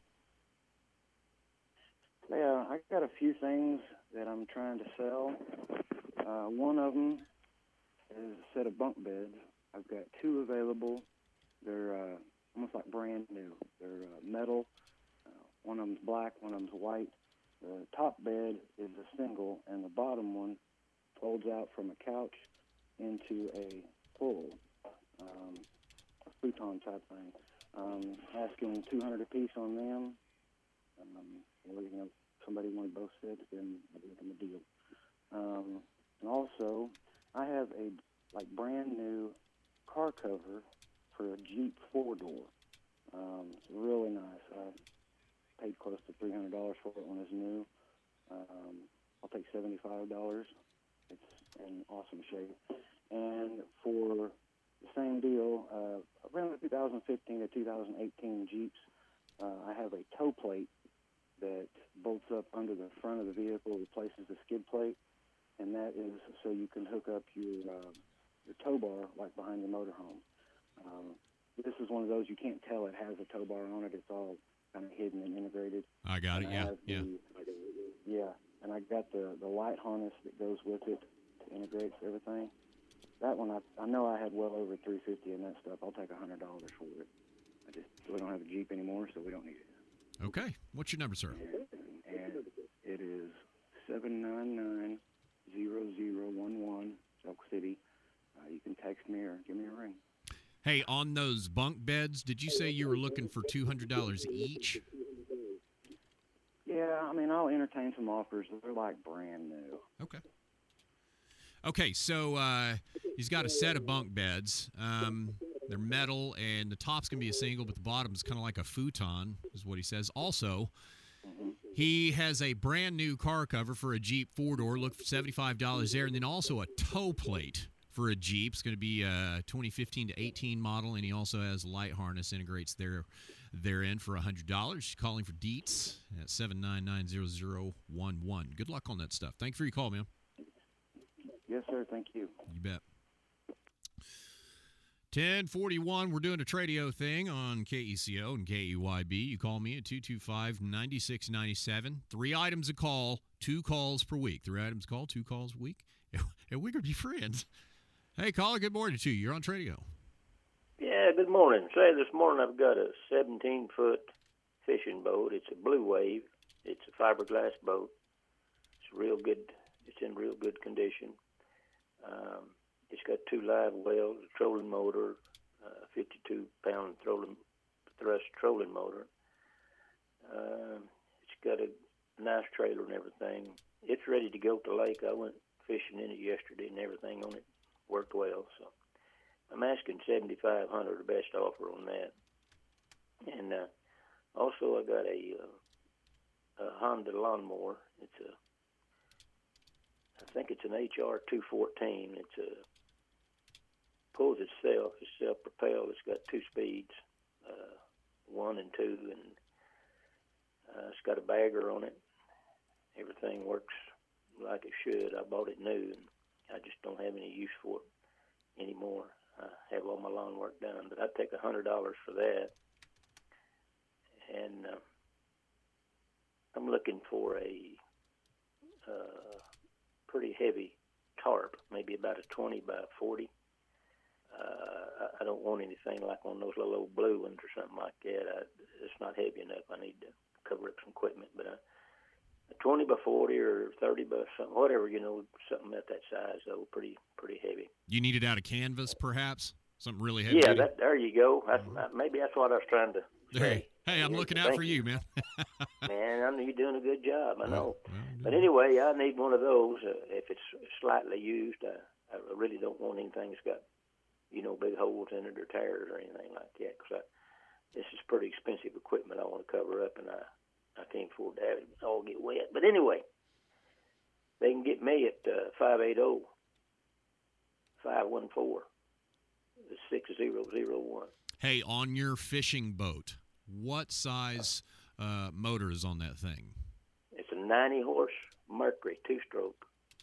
Yeah, I got a few things that I'm trying to sell. Uh, one of them is a set of bunk beds. I've got two available. They're uh, almost like brand new. They're uh, metal. Uh, one of them's black, one of them's white. The top bed is a single, and the bottom one folds out from a couch into a full, um, a futon type thing. Um, asking two hundred dollars a piece on them. Um, or, you know, somebody wanted both sets, then I'll give them a deal. Um, and also, I have a like brand new car cover for a Jeep four door. Um, it's really nice. I paid close to three hundred dollars for it when it's new. Um, I'll take seventy-five dollars. It's in awesome shape. And for the same deal, uh, around the two thousand fifteen to two thousand eighteen Jeeps, uh, I have a tow plate that bolts up under the front of the vehicle, replaces the skid plate, and that is so you can hook up your uh, your tow bar like behind your motorhome. Um, this is one of those you can't tell it has a tow bar on it. It's all kind of hidden and integrated. I got it, And I yeah, have yeah. the- Yeah, and I got the, the light harness that goes with it to integrate everything. That one, I, I know I had well over three hundred fifty dollars in that stuff. I'll take one hundred dollars for it. I just, we don't have a Jeep anymore, so we don't need it. Okay. What's your number, sir? And it is seven nine nine, zero zero one one, Elk City. Uh, you can text me or give me a ring. Hey, on those bunk beds, did you say you were looking for two hundred dollars each? Yeah, I mean, I'll entertain some offers. They're like brand new. Okay. Okay, so uh, he's got a set of bunk beds. Um, they're metal, and the top's going to be a single, but the bottom's kind of like a futon, is what he says. Also, he has a brand new car cover for a Jeep four-door. Look for seventy-five dollars there, and then also a tow plate for a Jeep. It's going to be a twenty fifteen to eighteen model, and he also has a light harness integrates there, therein for one hundred dollars. Calling for Dietz at seven nine nine, zero zero one one. Good luck on that stuff. Thank you for your call, man. Yes, sir. Thank you. You bet. ten forty-one, we're doing a Tradio thing on K E C O and K E Y B. You call me at two two five, nine six nine seven. Three items a call, two calls per week. Three items a call, two calls a week. And we could be friends. Hey, caller, good morning to you. You're on Tradio. Yeah, good morning. Say, this morning I've got a seventeen-foot fishing boat. It's a Blue Wave. It's a fiberglass boat. It's real good. It's in real good condition. Um, it's got two live wells, a trolling motor, uh, fifty-two pound trolling, thrust trolling motor. Um, it's got a nice trailer and everything. It's ready to go to lake. I went fishing in it yesterday, and everything on it worked well. So I'm asking seventy-five hundred dollars, the best offer on that. And uh, also I got a, uh, a Honda lawnmower. It's a I think it's an H R two fourteen. It's a pulls itself. It's self-propelled. It's got two speeds, uh, one and two, and uh, it's got a bagger on it. Everything works like it should. I bought it new, and I just don't have any use for it anymore. I have all my lawn work done, but I'd take one hundred dollars for that. And uh, I'm looking for a uh, pretty heavy tarp, maybe about a twenty by forty. Uh, I, I don't want anything like one of those little old blue ones or something like that. I, it's not heavy enough. I need to cover up some equipment. But a, a twenty by forty or thirty by something, whatever, you know, something at that size, though, pretty pretty heavy. You need it out of canvas, perhaps? Something really heavy? Yeah, that, there you go. That's, maybe that's what I was trying to say. Hey, hey I'm looking out Thank for you, man. Man, I know you're doing a good job. I know. Well, but anyway, I need one of those. Uh, if it's slightly used, I, I really don't want anything that's got, you know, big holes in it or tears or anything like that. Because this is pretty expensive equipment I want to cover up, and I, I can't afford to have it all get wet. But anyway, they can get me at uh, five eight zero, five one four, six zero zero one. Hey, on your fishing boat, what size uh, motor is on that thing? It's a ninety horse Mercury two-stroke.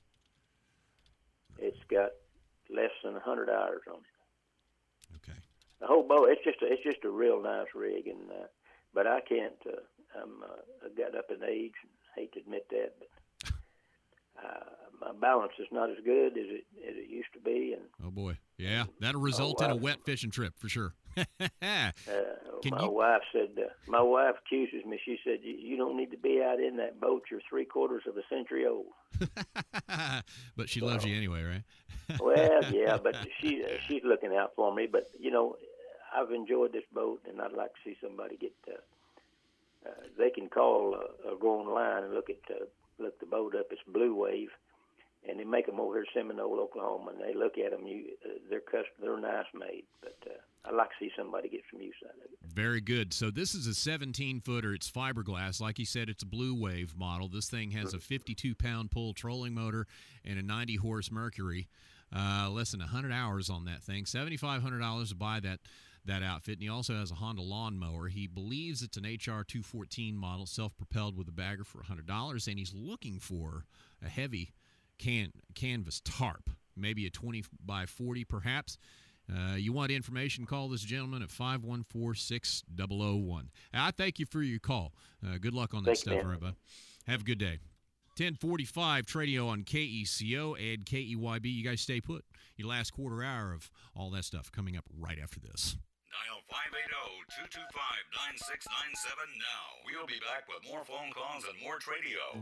It's got less than one hundred hours on it. Okay. The whole boat, it's just a, it's just a real nice rig, and uh, but I can't. Uh, I'm uh, I got up in age, and hate to admit that, but uh, my balance is not as good as it as it used to be. And oh boy, yeah, that'll result oh, in a I, wet fishing trip for sure. uh, Can my you- wife said, uh, my wife accuses me. She said, "You, you don't need to be out in that boat. You're three quarters of a century old." But she loves you anyway, right? Well, yeah, but she uh, she's looking out for me. But you know, I've enjoyed this boat, and I'd like to see somebody get. Uh, uh, they can call uh, or go online and look at uh, look the boat up. It's Blue Wave, and they make them over here in Seminole, Oklahoma. And they look at them. You, uh, they're custom, they're nice made. But uh, I'd like to see somebody get some use out of it. Very good. So this is a seventeen footer. It's fiberglass. Like you said, it's a Blue Wave model. This thing has a fifty-two pound pull trolling motor and a ninety horse Mercury. Uh, less than one hundred hours on that thing. seven thousand five hundred dollars to buy that that outfit. And he also has a Honda lawnmower. He believes it's an H R two fourteen model, self-propelled with a bagger for one hundred dollars. And he's looking for a heavy can canvas tarp, maybe a twenty by forty perhaps. Uh, you want information, call this gentleman at five one four, six zero zero one. I thank you for your call. Uh, good luck on that Thank stuff, you, all right, bud. Have a good day. ten forty-five, Tradio on K E C O and K E Y B. You guys stay put. Your last quarter hour of all that stuff coming up right after this. Dial five eight zero, two two five, nine six nine seven now. We'll be back with more phone calls and more Tradio.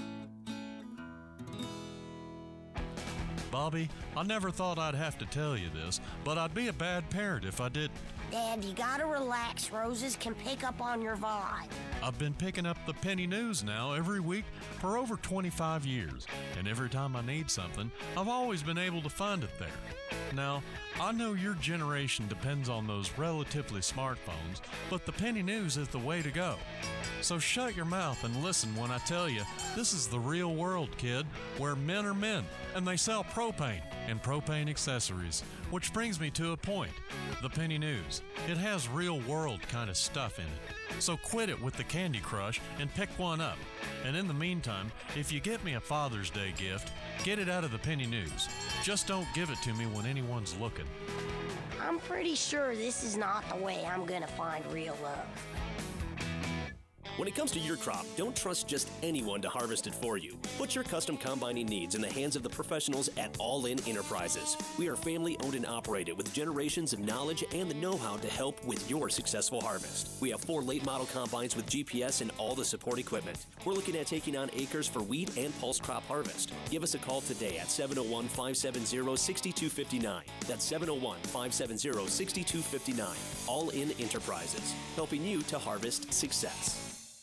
Bobby, I never thought I'd have to tell you this, but I'd be a bad parent if I didn't. Dad, you gotta relax. Roses can pick up on your vibe. I've been picking up the Penny News now every week for over twenty-five years, and every time I need something, I've always been able to find it there. Now, I know your generation depends on those relatively smartphones, but the Penny News is the way to go. So shut your mouth and listen when I tell you this is the real world, kid, where men are men, and they sell propane and propane accessories. Which brings me to a point. The Penny News. It has real world kind of stuff in it. So quit it with the Candy Crush and pick one up. And in the meantime, if you get me a Father's Day gift, get it out of the Penny News. Just don't give it to me when anyone's looking. I'm pretty sure this is not the way I'm gonna find real love. When it comes to your crop, don't trust just anyone to harvest it for you. Put your custom combining needs in the hands of the professionals at All In Enterprises. We are family owned and operated with generations of knowledge and the know-how to help with your successful harvest. We have four late model combines with G P S and all the support equipment. We're looking at taking on acres for wheat and pulse crop harvest. Give us a call today at seven oh one, five seven oh, six two five nine. That's seven oh one, five seven oh, six two five nine. All In Enterprises, helping you to harvest success.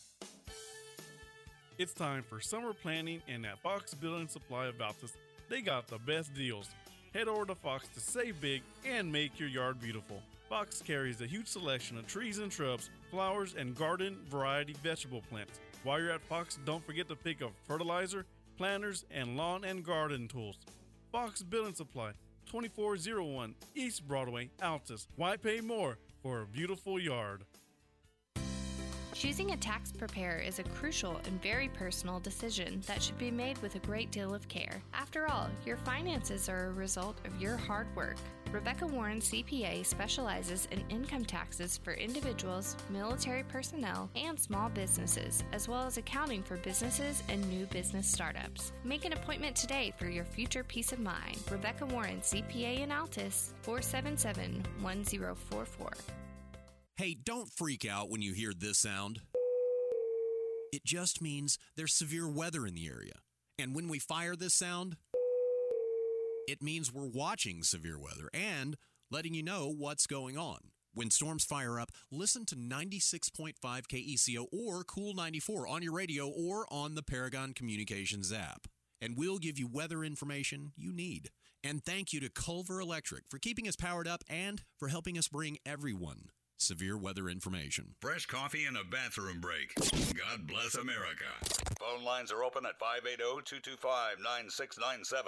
It's time for summer planning, and at Fox Building Supply of Altus, they got the best deals. Head over to Fox to save big and make your yard beautiful. Fox carries a huge selection of trees and shrubs, flowers, and garden variety vegetable plants. While you're at Fox, don't forget to pick up fertilizer, planters, and lawn and garden tools. Fox Building Supply, twenty-four oh one East Broadway, Altus. Why pay more for a beautiful yard? Choosing a tax preparer is a crucial and very personal decision that should be made with a great deal of care. After all, your finances are a result of your hard work. Rebecca Warren C P A specializes in income taxes for individuals, military personnel, and small businesses, as well as accounting for businesses and new business startups. Make an appointment today for your future peace of mind. Rebecca Warren C P A in Altus, four seven seven, one zero four four. Hey, don't freak out when you hear this sound. It just means there's severe weather in the area. And when we fire this sound, it means we're watching severe weather and letting you know what's going on. When storms fire up, listen to ninety-six point five K E C O or Cool ninety-four on your radio or on the Paragon Communications app. And we'll give you weather information you need. And thank you to Culver Electric for keeping us powered up and for helping us bring everyone Severe weather information. Fresh coffee and a bathroom break. God bless America. Phone lines are open at five eight zero, two two five, nine six nine seven.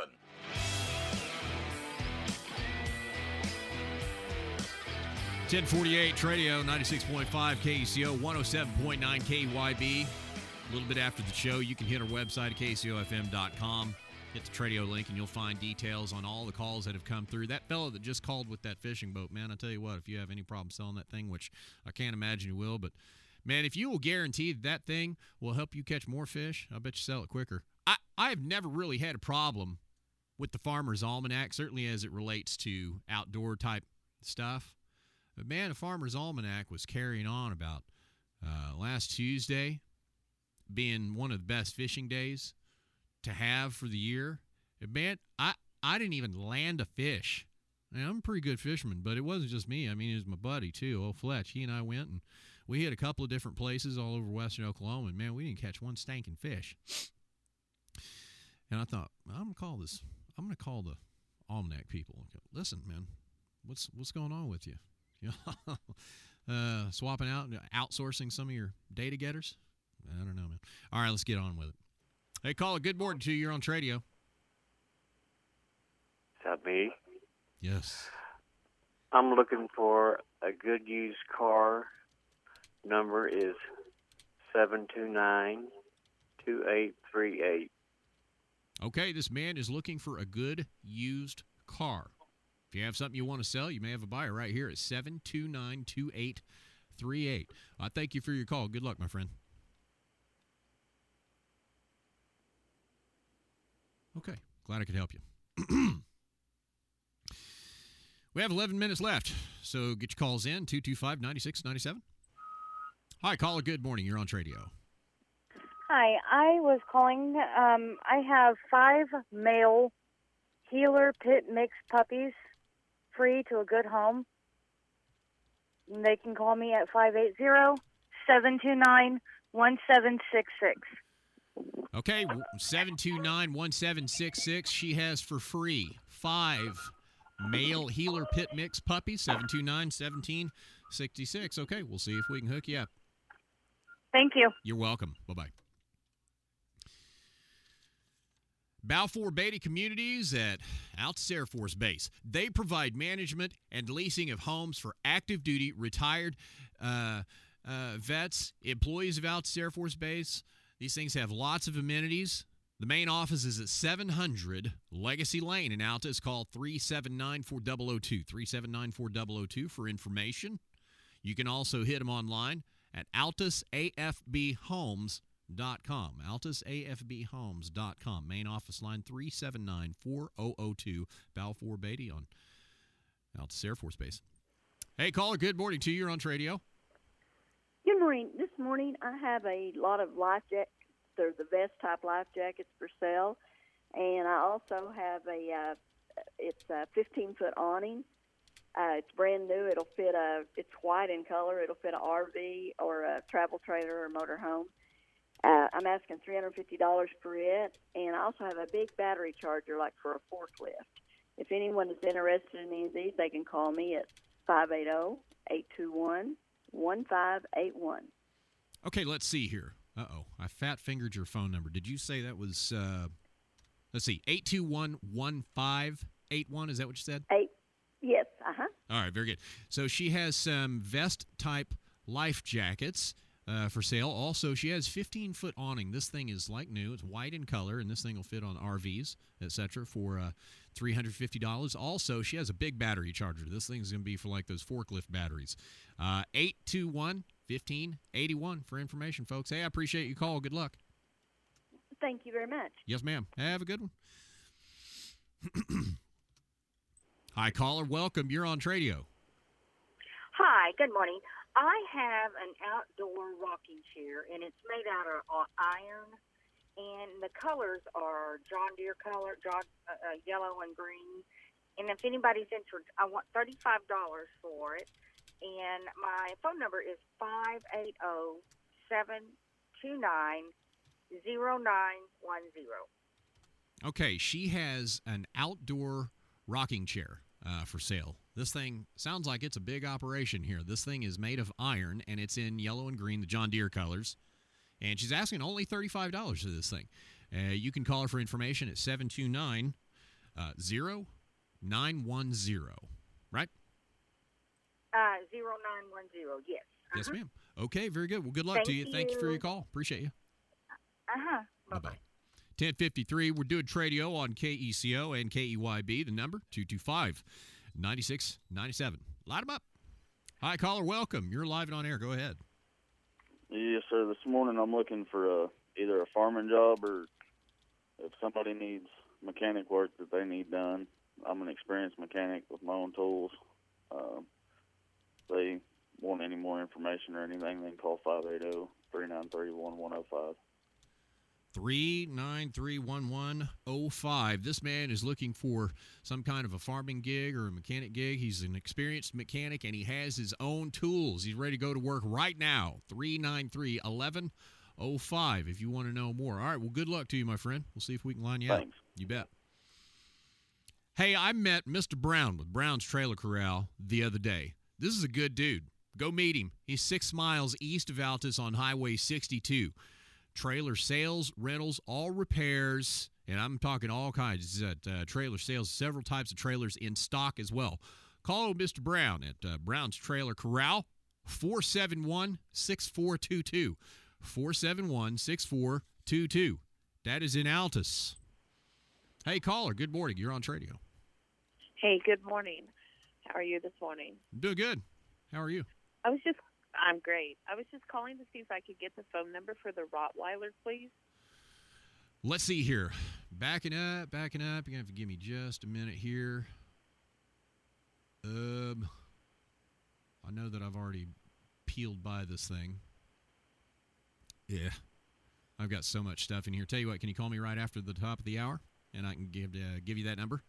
ten forty-eight Tradio, ninety-six point five K E C O, one oh seven point nine K Y B. A little bit after the show, you can hit our website at K C O F M dot com. Hit the Tradio link, and you'll find details on all the calls that have come through. That fellow that just called with that fishing boat, man, I tell you what, if you have any problem selling that thing, which I can't imagine you will, but, man, if you will guarantee that, that thing will help you catch more fish, I bet you sell it quicker. I, I've never really had a problem with the Farmer's Almanac, certainly as it relates to outdoor-type stuff. But, man, the Farmer's Almanac was carrying on about uh, last Tuesday being one of the best fishing days to have for the year. And, man, I, I didn't even land a fish. I mean, I'm a pretty good fisherman, but it wasn't just me. I mean, it was my buddy, too, old Fletch. He and I went, and we hit a couple of different places all over western Oklahoma, and, man, we didn't catch one stinking fish. And I thought, I'm going to call this, I'm going to call the Almanac people. Listen, man, what's what's going on with you? You know, uh, swapping out, outsourcing some of your data getters? I don't know, man. All right, let's get on with it. Hey, caller, good morning to you. You're on Tradio. Is that me? Yes. I'm looking for a good used car. Number is seven two nine, two eight three eight. Okay, this man is looking for a good used car. If you have something you want to sell, you may have a buyer right here at seven two nine, two eight three eight. I thank you for your call. Good luck, my friend. Okay, glad I could help you. We have eleven minutes left, so get your calls in, two two five, nine six nine seven. Hi, caller, good morning. You're on Tradio. Hi, I was calling. Um, I have five male healer pit mix puppies free to a good home. And they can call me at five eight zero, seven two nine, one seven six six. Okay, seven two nine, one seven six six. She has for free five male healer pit mix puppies, seven two nine, one seven six six. Okay, we'll see if we can hook you up. Thank you. You're welcome. Bye-bye. Balfour Beatty Communities at Altus Air Force Base. They provide management and leasing of homes for active duty, retired uh, uh, vets, employees of Altus Air Force Base. These things have lots of amenities. The main office is at seven hundred Legacy Lane in Altus. Call three seven nine, four zero zero two, three seven nine, four zero zero two for information. You can also hit them online at altus a f b homes dot com. altus a f b homes dot com. Main office line three seven nine, four zero zero two. Balfour Beatty on Altus Air Force Base. Hey, caller, good morning to you. You're on Tradio. Good morning. This morning I have a lot of life jackets. They're the vest type life jackets for sale, and I also have a uh, it's a fifteen foot awning. Uh, it's brand new. It'll fit a. It's white in color. It'll fit an R V or a travel trailer or motor home. Uh, I'm asking three hundred fifty dollars for it, and I also have a big battery charger, like for a forklift. If anyone is interested in any of these, they can call me at five eight zero, eight two one, one five eight one. Okay, let's see here. Uh-oh, I fat-fingered your phone number. Did you say that was, uh, let's see, eight two one, one five eight one? Is that what you said? Eight. Yes, uh-huh. All right, very good. So she has some vest-type life jackets uh, for sale. Also, she has fifteen foot awning. This thing is like new. It's white in color, and this thing will fit on R Vs, et cetera, for uh, three hundred fifty dollars. Also, she has a big battery charger. This thing's going to be for like those forklift batteries. Uh, eight two one, fifteen eighty-one for information, folks. Hey, I appreciate your call. Good luck. Thank you very much. Yes, ma'am. Have a good one. Hi, caller. Welcome. You're on Tradio. Hi, good morning. I have an outdoor rocking chair, and it's made out of uh, iron, and the colors are John Deere color, John, uh, uh, yellow and green. And if anybody's interested, I want thirty-five dollars for it. And my phone number is five eight zero, seven two nine, zero nine one zero. Okay, she has an outdoor rocking chair uh, for sale. This thing sounds like it's a big operation here. This thing is made of iron, and it's in yellow and green, the John Deere colors. And she's asking only thirty-five dollars for this thing. Uh, you can call her for information at seven two nine, zero nine one zero, right? Uh, zero nine one zero, yes. Uh-huh. Yes, ma'am. Okay, very good. Well, good luck Thank to you. you. Thank you for your call. Appreciate you. Uh-huh. Bye-bye. ten fifty-three, we're doing Tradio on K E C O and K E Y B. The number, two two five, nine six nine seven. Light them up. Hi, caller. Welcome. You're live and on air. Go ahead. Yes, sir. This morning I'm looking for a, either a farming job or if somebody needs mechanic work that they need done. I'm an experienced mechanic with my own tools. Um, if they want any more information or anything, they can call five eight zero, three nine three, one one zero five. three nine three, one one zero five. This man is looking for some kind of a farming gig or a mechanic gig. He's an experienced mechanic, and he has his own tools. He's ready to go to work right now. three nine three, one one zero five if you want to know more. All right, well, good luck to you, my friend. We'll see if we can line you Thanks. up. You bet. Hey, I met Mister Brown with Brown's Trailer Corral the other day. This is a good dude. Go meet him. He's six miles east of Altus on Highway sixty-two. Trailer sales, rentals, all repairs, and I'm talking all kinds of uh, trailer sales, several types of trailers in stock as well. Call Mister Brown at uh, Brown's Trailer Corral, four seven one, six four two two. four seven one, six four two two. That is in Altus. Hey, caller, good morning. You're on Tradio. Hey, good morning. How are you this morning? Doing good. How are you? I was just, I'm great. I was just calling to see if I could get the phone number for the Rottweiler, please. Let's see here. Backing up, backing up. You're going to have to give me just a minute here. Um, I know that I've already peeled by this thing. Yeah. I've got so much stuff in here. Tell you what, can you call me right after the top of the hour? And I can give uh, give you that number?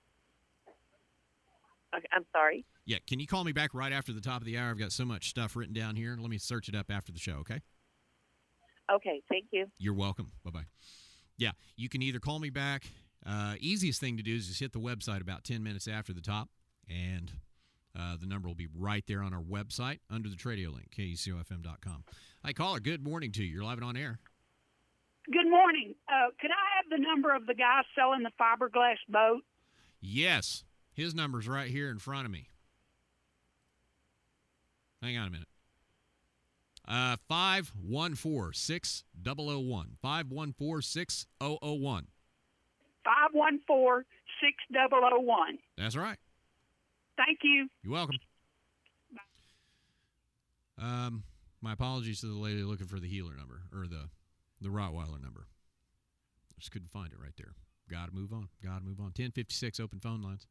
Okay, I'm sorry? Yeah, can you call me back right after the top of the hour? I've got so much stuff written down here. Let me search it up after the show, okay? Okay, thank you. You're welcome. Bye-bye. Yeah, you can either call me back. Uh, easiest thing to do is just hit the website about ten minutes after the top, and uh, the number will be right there on our website under the Tradio link, K E C O F M dot com. Hi, caller. Good morning to you. You're live and on air. Good morning. Uh, could I have the number of the guy selling the fiberglass boat? Yes. His number's right here in front of me. Hang on a minute. Uh, five one four, six zero zero one. five one four, six zero zero one. five one four, six zero zero one. That's right. Thank you. You're welcome. Um, my apologies to the lady looking for the healer number, or the, the Rottweiler number. Just couldn't find it right there. Got to move on. Got to move on. ten fifty-six, open phone lines.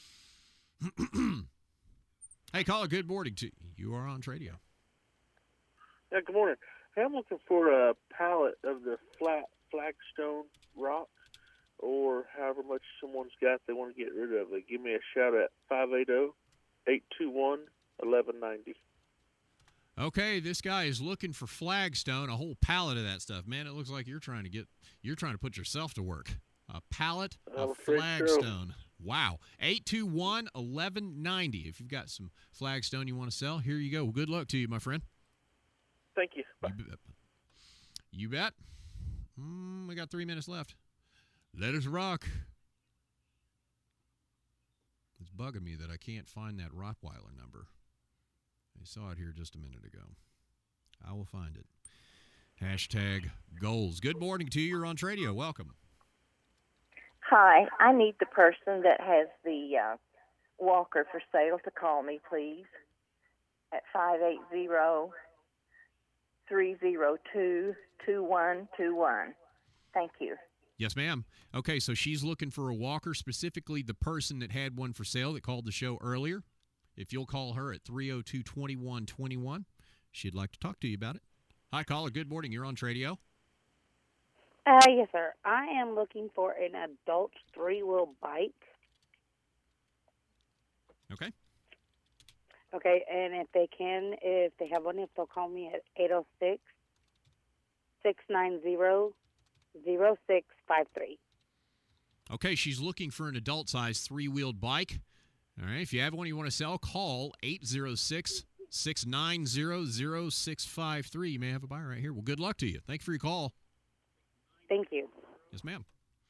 Hey, caller, good morning to you. You are on Tradio. Yeah, good morning. Hey, I'm looking for a pallet of the flat flagstone rock, or however much someone's got they want to get rid of it. Give me a shout at five eight zero, eight two one, one one nine zero. Okay, this guy is looking for flagstone, a whole pallet of that stuff. Man, it looks like you're trying to get, you're trying to put yourself to work. A pallet I'm of afraid flagstone. so. Wow. eight two one, one one nine zero. If you've got some flagstone you want to sell, here you go. Well, good luck to you, my friend. Thank you. Bye. You bet. You bet. Mm, we got three minutes left. Let us rock. It's bugging me that I can't find that Rottweiler number. I saw it here just a minute ago. I will find it. Hashtag goals. Good morning to you. You're on Tradio. Welcome. Hi, I need the person that has the uh, walker for sale to call me, please, at five eight zero, three zero two, two one two one. Thank you. Yes, ma'am. Okay, so she's looking for a walker, specifically the person that had one for sale that called the show earlier. If you'll call her at three oh two, two one two one, she'd like to talk to you about it. Hi, caller. Good morning. You're on Tradio. Uh, yes, sir. I am looking for an adult three-wheel bike. Okay. Okay, and if they can, if they have one, if they'll call me at eight oh six, six nine zero, zero six five three. Okay, she's looking for an adult-sized three-wheeled bike. All right. If you have one you want to sell, call eight zero six, six nine zero, zero six five three. You may have a buyer right here. Well, good luck to you. Thank you for your call. Thank you. Yes, ma'am.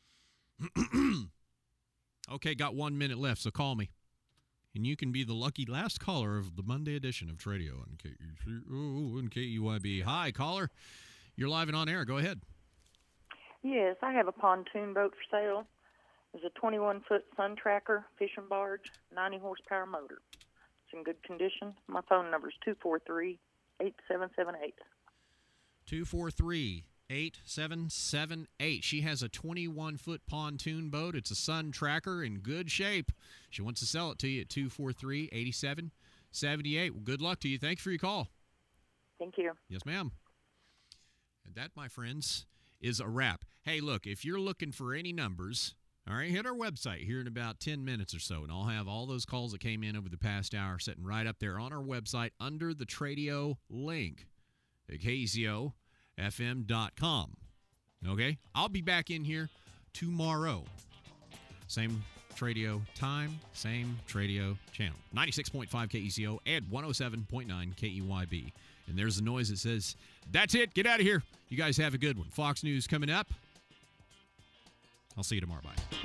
Okay, got one minute left, so call me. And you can be the lucky last caller of the Monday edition of Tradio on K E C O and K E Y B. Hi, caller. You're live and on air. Go ahead. Yes, I have a pontoon boat for sale. It's a twenty-one foot Sun Tracker fishing barge, ninety horsepower motor. It's in good condition. My phone number is two four three, eight seven seven eight. two four three, eight seven seven eight. She has a twenty-one foot pontoon boat. It's a Sun Tracker in good shape. She wants to sell it to you at two four three, eight seven seven eight. Well, good luck to you. Thank you for your call. Thank you. Yes, ma'am. And that, my friends, is a wrap. Hey, look, if you're looking for any numbers, all right, hit our website here in about ten minutes or so, and I'll have all those calls that came in over the past hour sitting right up there on our website under the Tradio link at K E C O F M dot com. Okay? I'll be back in here tomorrow. Same Tradio time, same Tradio channel. ninety-six point five K E C O and one oh seven point nine K E Y B. And there's a noise that says, that's it, get out of here. You guys have a good one. Fox News coming up. I'll see you tomorrow. Bye.